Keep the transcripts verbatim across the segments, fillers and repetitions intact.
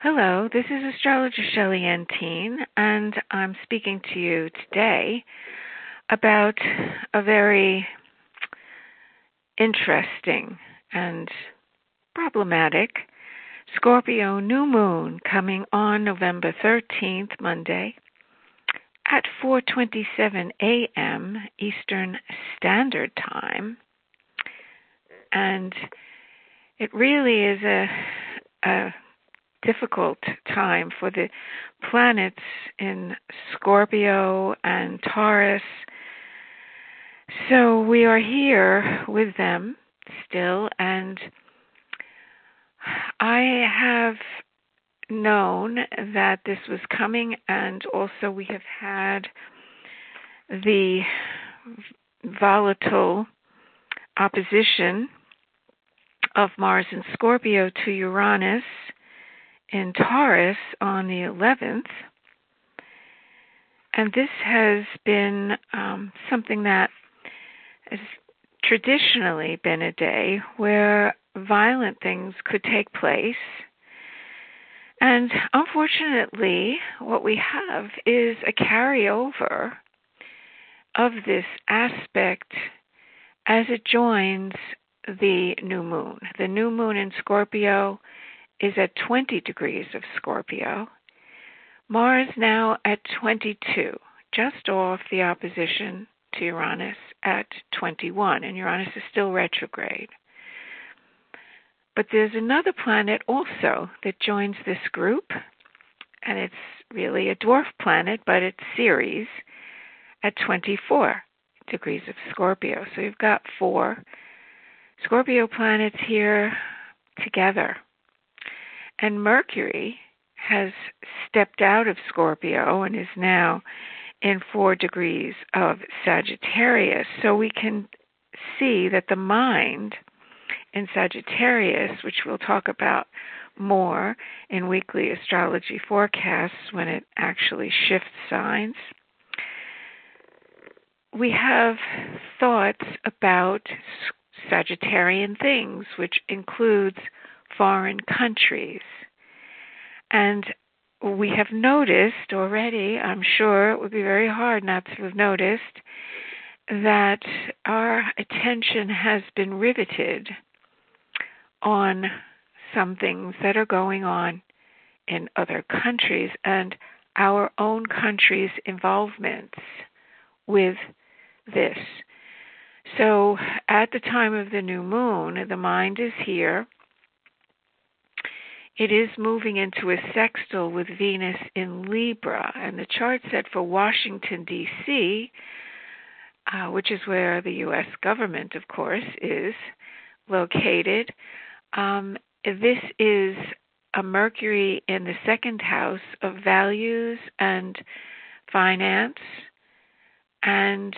Hello, this is astrologer Shelley Ann Teen, and I'm speaking to you today about a very interesting and problematic Scorpio new moon coming on November thirteenth, Monday, at four twenty-seven a.m. Eastern Standard Time. And it really is a, a difficult time for the planets in Scorpio and Taurus. So we are here with them still, and I have known that this was coming, and also we have had the volatile opposition of Mars in Scorpio to Uranus in Taurus on the eleventh. And this has been um, something that has traditionally been a day where violent things could take place. And unfortunately, what we have is a carryover of this aspect as it joins the new moon. The new moon in Scorpio is at twenty degrees of Scorpio. Mars now at twenty-two, just off the opposition to Uranus at twenty-one, and Uranus is still retrograde. But there's another planet also that joins this group, and it's really a dwarf planet, but it's Ceres at twenty-four degrees of Scorpio. So you've got four Scorpio planets here together. And Mercury has stepped out of Scorpio and is now in four degrees of Sagittarius. So we can see that the mind in Sagittarius, which we'll talk about more in weekly astrology forecasts when it actually shifts signs, we have thoughts about Sagittarian things, which includes foreign countries. And we have noticed already, I'm sure it would be very hard not to have noticed, that our attention has been riveted on some things that are going on in other countries and our own country's involvements with this. So at the time of the new moon, the mind is here. It is moving into a sextile with Venus in Libra, and the chart said for Washington, D C, uh, which is where the U S government, of course, is located, um, this is a Mercury in the second house of values and finance, and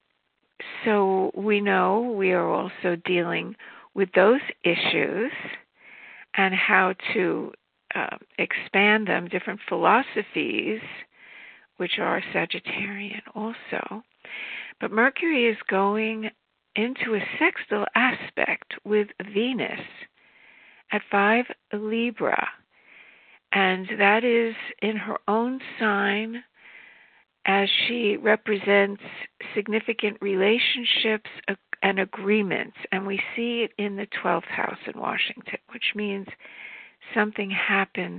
so we know we are also dealing with those issues and how to uh, expand them, different philosophies, which are Sagittarian also. But Mercury is going into a sextile aspect with Venus at five Libra, and that is in her own sign, as she represents significant relationships and agreements. And we see it in the twelfth house in Washington, which means something happens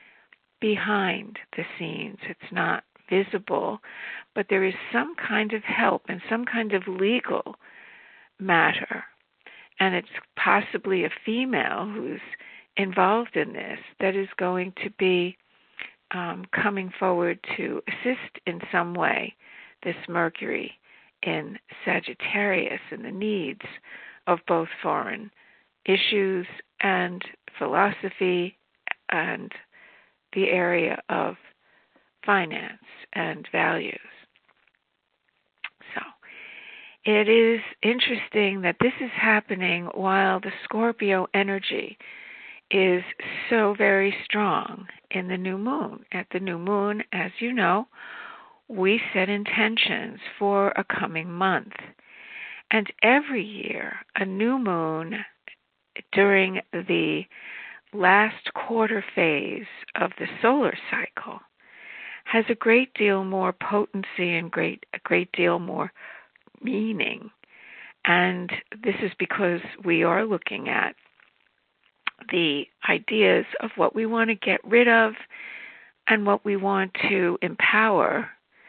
behind the scenes. It's not visible, but there is some kind of help and some kind of legal matter. And it's possibly a female who's involved in this that is going to be Um, coming forward to assist in some way this Mercury in Sagittarius and the needs of both foreign issues and philosophy and the area of finance and values. So it is interesting that this is happening while the Scorpio energy is so very strong in the new moon. At the new moon, as you know, we set intentions for a coming month. And every year, a new moon during the last quarter phase of the solar cycle has a great deal more potency and great a great deal more meaning. And this is because we are looking at the ideas of what we want to get rid of and what we want to empower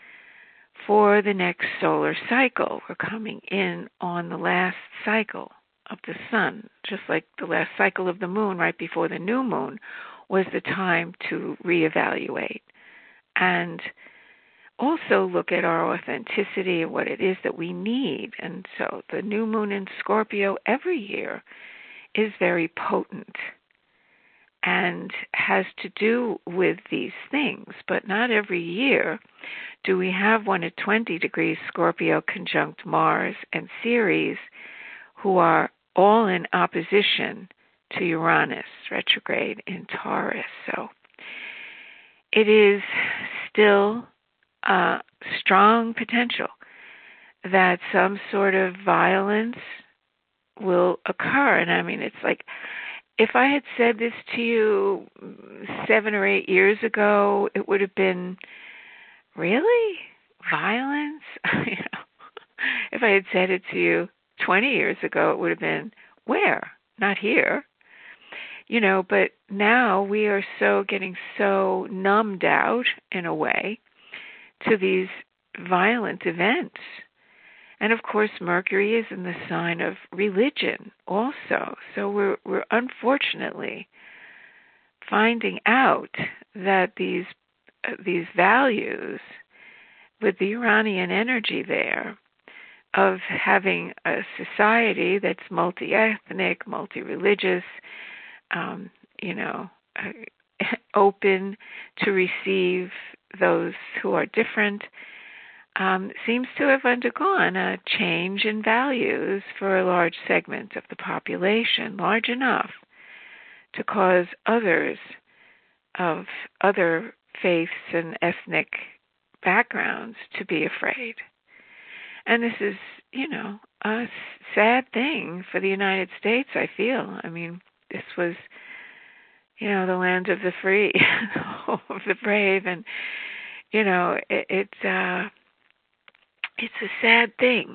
for the next solar cycle. We're coming in on the last cycle of the sun, just like the last cycle of the moon right before the new moon was the time to reevaluate and also look at our authenticity and what it is that we need. And so the new moon in Scorpio every year is very potent and has to do with these things. But not every year do we have one at twenty degrees Scorpio conjunct Mars and Ceres, who are all in opposition to Uranus retrograde in Taurus. So it is still a strong potential that some sort of violence will occur. And I mean, it's like, if I had said this to you seven or eight years ago, it would have been, really? Violence? you know, if I had said it to you twenty years ago, it would have been, where? Not here. You know, but now we are so getting so numbed out in a way to these violent events. And of course, Mercury is in the sign of religion also. So we're we're unfortunately finding out that these uh, these values with the Uranian energy there of having a society that's multi-ethnic, multi-religious, um, you know, uh, open to receive those who are different, um, seems to have undergone a change in values for a large segment of the population, large enough to cause others of other faiths and ethnic backgrounds to be afraid. And this is, you know, a sad thing for the United States, I feel. I mean, this was, you know, the land of the free, of the brave, and, you know, it, it's, uh, it's a sad thing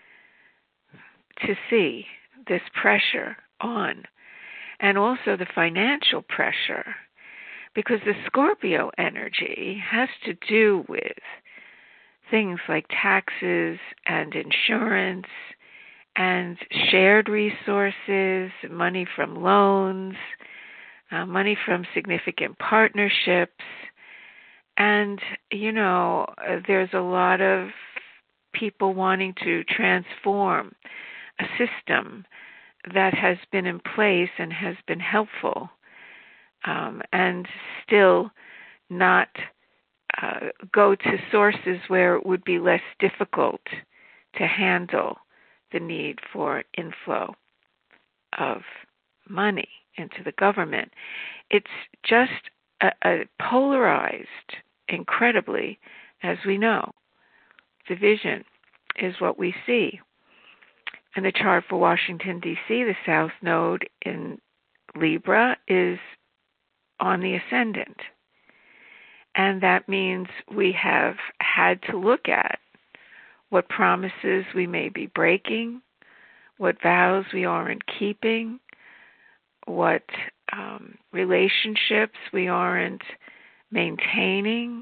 to see this pressure on, and also the financial pressure, because the Scorpio energy has to do with things like taxes and insurance and shared resources, money from loans, uh, money from significant partnerships. And, you know, uh, there's a lot of people wanting to transform a system that has been in place and has been helpful, um, and still not Uh, go to sources where it would be less difficult to handle the need for inflow of money into the government. It's just a, a polarized, incredibly, as we know. Division is what we see. In the chart for Washington, D C, the South Node in Libra is on the ascendant. And that means we have had to look at what promises we may be breaking, what vows we aren't keeping, what um, relationships we aren't maintaining,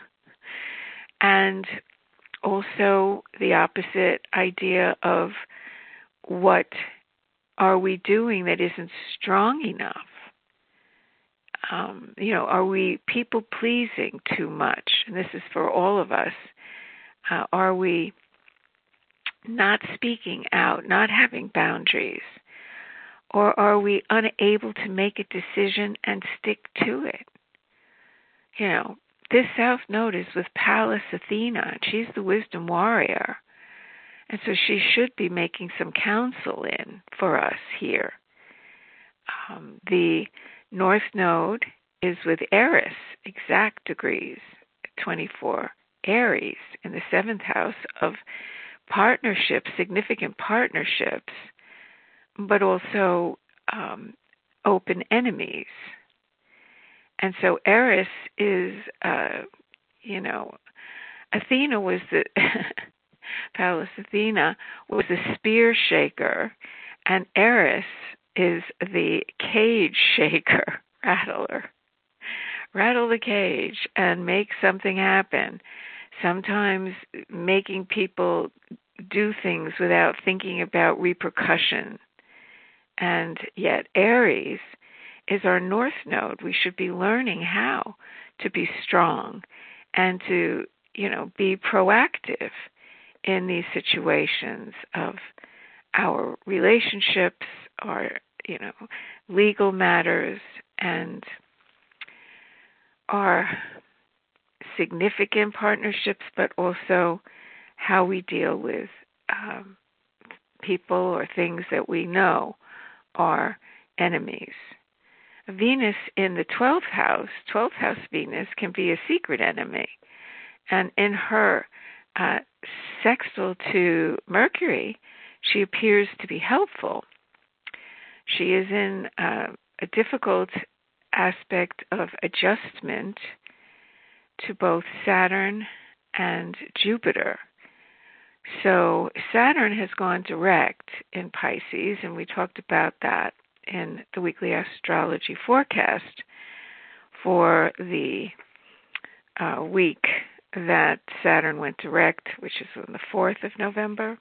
and also the opposite idea of what are we doing that isn't strong enough. Um, you know, are we people-pleasing too much? And this is for all of us. Uh, are we not speaking out, not having boundaries? Or are we unable to make a decision and stick to it? You know, this South Node is with Pallas Athena, and she's the wisdom warrior. And so she should be making some counsel in for us here. Um, the North Node is with Eris, exact degrees, twenty-four Aries, in the seventh house of partnerships, significant partnerships, but also um, open enemies. And so Eris is, uh, you know, Athena was the, Pallas Athena was the spear shaker, and Eris is the cage shaker, rattler. Rattle the cage and make something happen. Sometimes making people do things without thinking about repercussion. And yet Aries is our north node. We should be learning how to be strong and to, you know, be proactive in these situations of our relationships, our, you know, legal matters, and our significant partnerships, but also how we deal with um, people or things that we know are enemies. Venus in the twelfth house, twelfth house Venus, can be a secret enemy. And in her uh, sextile to Mercury, she appears to be helpful. She is in uh, a difficult aspect of adjustment to both Saturn and Jupiter. So Saturn has gone direct in Pisces, and we talked about that in the weekly astrology forecast for the uh, week that Saturn went direct, which is on the fourth of November.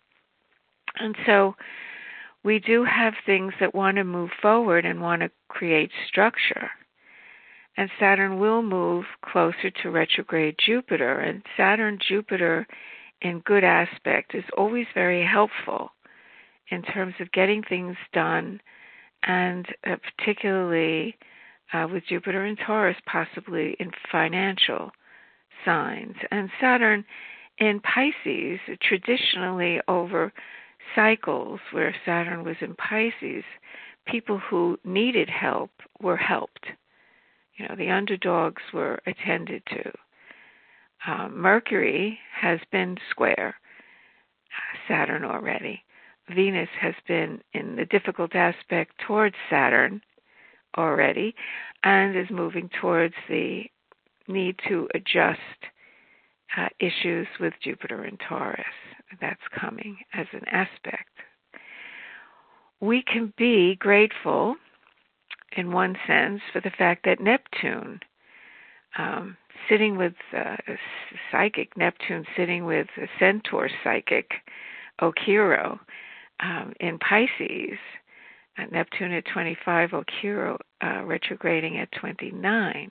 And so we do have things that want to move forward and want to create structure. And Saturn will move closer to retrograde Jupiter. And Saturn-Jupiter in good aspect is always very helpful in terms of getting things done, and uh, particularly uh, with Jupiter in Taurus, possibly in financial signs. And Saturn in Pisces, traditionally over cycles where Saturn was in Pisces, people who needed help were helped. You know, the underdogs were attended to. Um, Mercury has been square Saturn already. Venus has been in the difficult aspect towards Saturn already, and is moving towards the need to adjust uh, issues with Jupiter in Taurus. That's coming as an aspect. We can be grateful, in one sense, for the fact that Neptune, um, sitting with uh, psychic Neptune, sitting with a centaur psychic, Okiro, um, in Pisces, uh, Neptune at twenty-five, Okiro uh, retrograding at twenty-nine,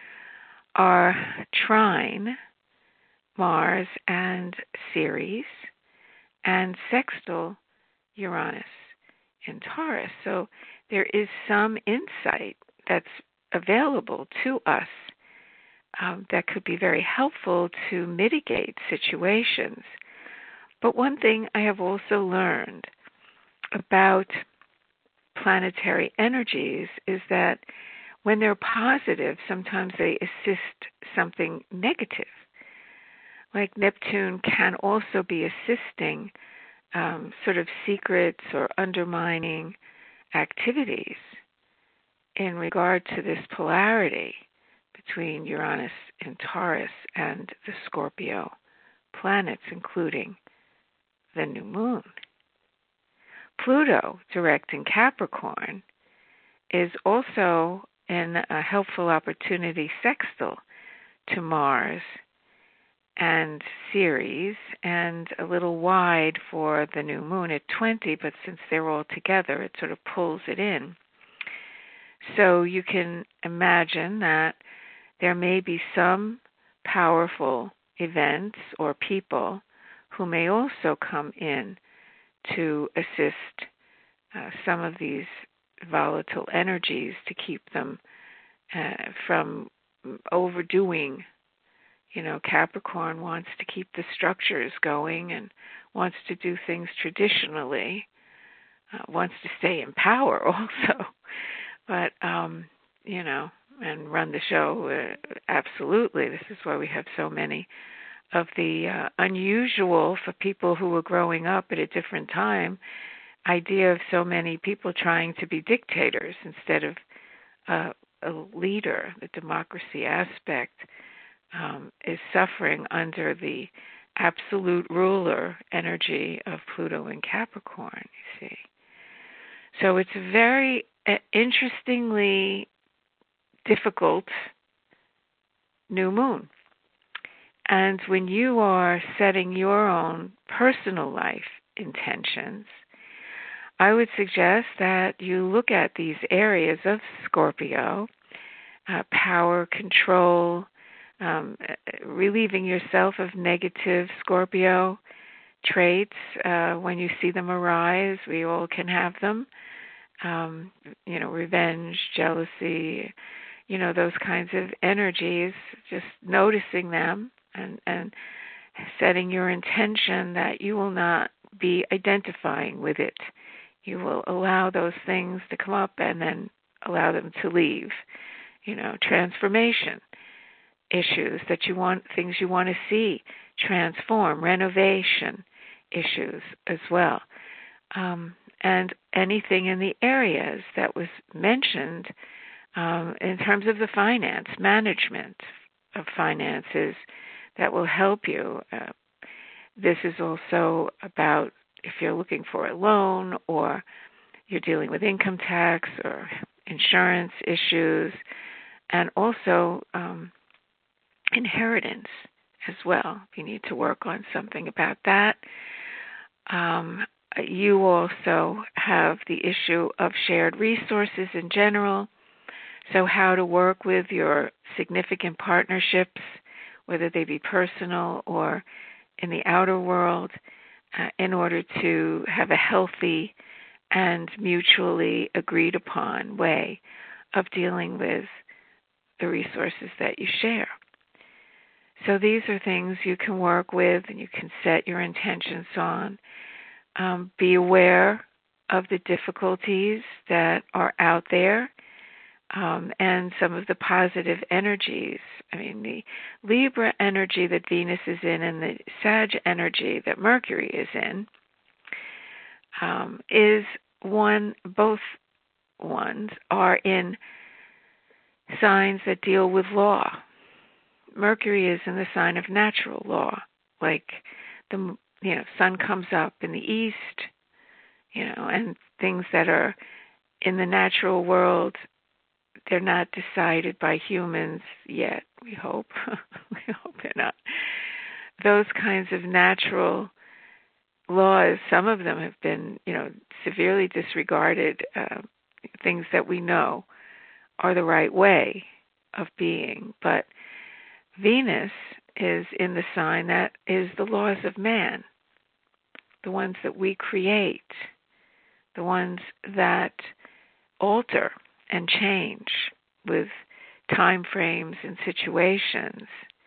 are trine Mars and Ceres, and sextile Uranus in Taurus. So there is some insight that's available to us um, that could be very helpful to mitigate situations. But one thing I have also learned about planetary energies is that when they're positive, sometimes they assist something negative. Like Neptune can also be assisting um, sort of secrets or undermining activities in regard to this polarity between Uranus and Taurus and the Scorpio planets, including the new moon. Pluto, direct in Capricorn, is also in a helpful opportunity sextile to Mars and Ceres, and a little wide for the new moon at twenty, but since they're all together, it sort of pulls it in. So you can imagine that there may be some powerful events or people who may also come in to assist uh, some of these volatile energies to keep them uh, from overdoing. You know, Capricorn wants to keep the structures going and wants to do things traditionally, uh, wants to stay in power also, but, um, you know, and run the show, uh, absolutely. This is why we have so many of the uh, unusual for people who were growing up at a different time, idea of so many people trying to be dictators instead of uh, a leader, the democracy aspect, um, is suffering under the absolute ruler energy of Pluto in Capricorn, you see. So it's a very uh, interestingly difficult new moon. And when you are setting your own personal life intentions, I would suggest that you look at these areas of Scorpio, uh, power, control, um, relieving yourself of negative Scorpio traits uh, when you see them arise. We all can have them. Um, you know, revenge, jealousy, you know, those kinds of energies, just noticing them and, and setting your intention that you will not be identifying with it. You will allow those things to come up and then allow them to leave. You know, transformation issues that you want, things you want to see transform, renovation issues as well. Um, and anything in the areas that was mentioned um, in terms of the finance, management of finances that will help you. Uh, this is also about if you're looking for a loan or you're dealing with income tax or insurance issues, and also um, inheritance as well. If you need to work on something about that. Um, you also have the issue of shared resources in general. So how to work with your significant partnerships, whether they be personal or in the outer world, uh, in order to have a healthy and mutually agreed upon way of dealing with the resources that you share. So these are things you can work with and you can set your intentions on. Um, be aware of the difficulties that are out there um, and some of the positive energies. I mean, the Libra energy that Venus is in and the Sag energy that Mercury is in um, is one, both ones are in signs that deal with law. Mercury is in the sign of natural law, like the you know sun comes up in the east, you know, and things that are in the natural world, they're not decided by humans yet. We hope, we hope they're not. Those kinds of natural laws, some of them have been, you know, severely disregarded. Uh, things that we know are the right way of being, but Venus is in the sign that is the laws of man, the ones that we create, the ones that alter and change with time frames and situations.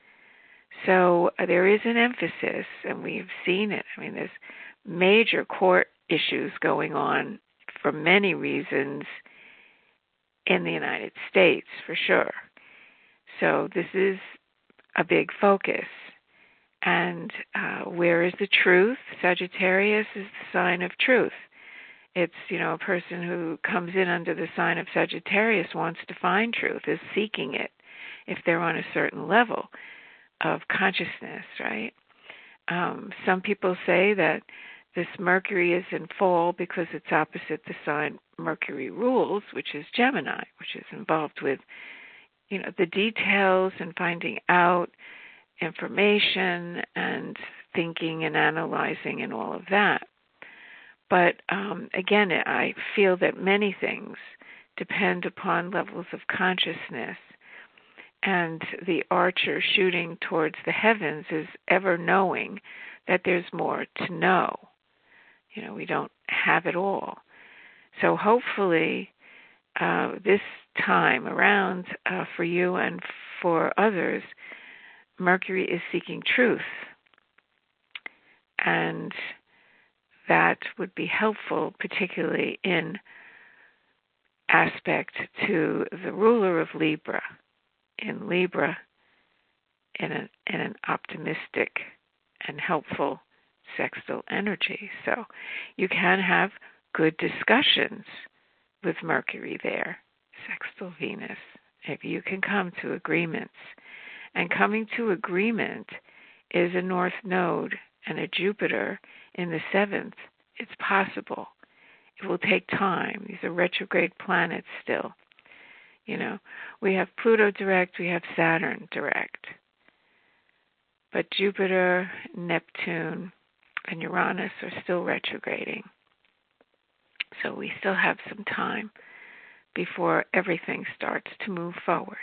So uh, there is an emphasis, and we've seen it. I mean, there's major court issues going on for many reasons in the United States, for sure. So this is a big focus. And uh, where is the truth? Sagittarius is the sign of truth. It's, you know, a person who comes in under the sign of Sagittarius wants to find truth, is seeking it if they're on a certain level of consciousness, right? Um, some people say that this Mercury is in fall because it's opposite the sign Mercury rules, which is Gemini, which is involved with, you know, the details and finding out information and thinking and analyzing and all of that. But um, again, I feel that many things depend upon levels of consciousness, and the archer shooting towards the heavens is ever knowing that there's more to know. You know, we don't have it all. So hopefully uh, this time around uh, for you and for others, Mercury is seeking truth, and that would be helpful, particularly in aspect to the ruler of Libra, in Libra, in an, in an optimistic and helpful sextile energy. So you can have good discussions with Mercury there, sextile Venus, if you can come to agreements. And coming to agreement is a North Node and a Jupiter in the seventh. It's possible. It will take time. These are retrograde planets still. You know, we have Pluto direct, we have Saturn direct. But Jupiter, Neptune, and Uranus are still retrograding. So we still have some time before everything starts to move forward.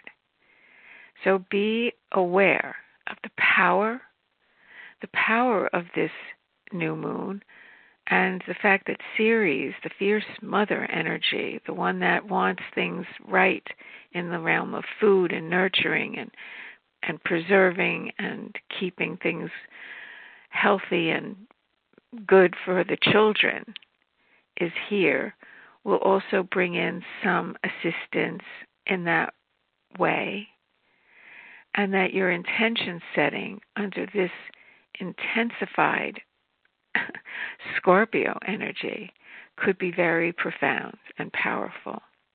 So be aware of the power, the power of this new moon, and the fact that Ceres, the fierce mother energy, the one that wants things right in the realm of food and nurturing and and preserving and keeping things healthy and good for the children, is here, will also bring in some assistance in that way, and that your intention setting under this intensified Scorpio energy could be very profound and powerful.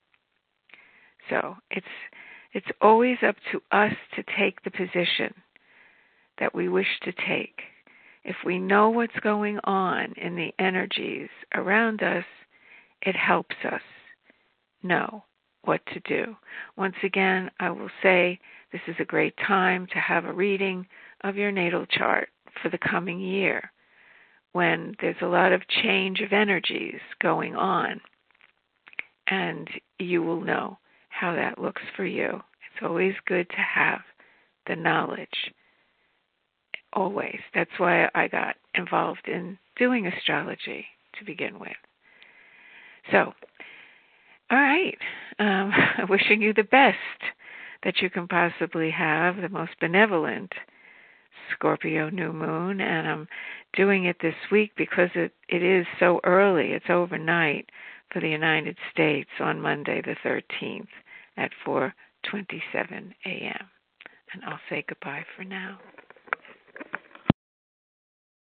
So it's it's always up to us to take the position that we wish to take. If we know what's going on in the energies around us, it helps us know what to do. Once again, I will say this is a great time to have a reading of your natal chart for the coming year, when there's a lot of change of energies going on, and you will know how that looks for you. It's always good to have the knowledge. Always. That's why I got involved in doing astrology to begin with. So, all right. Um, wishing you the best that you can possibly have, the most benevolent Scorpio new moon, and I'm doing it this week because it, it is so early. It's overnight for the United States on Monday the thirteenth at four twenty-seven a.m. And I'll say goodbye for now.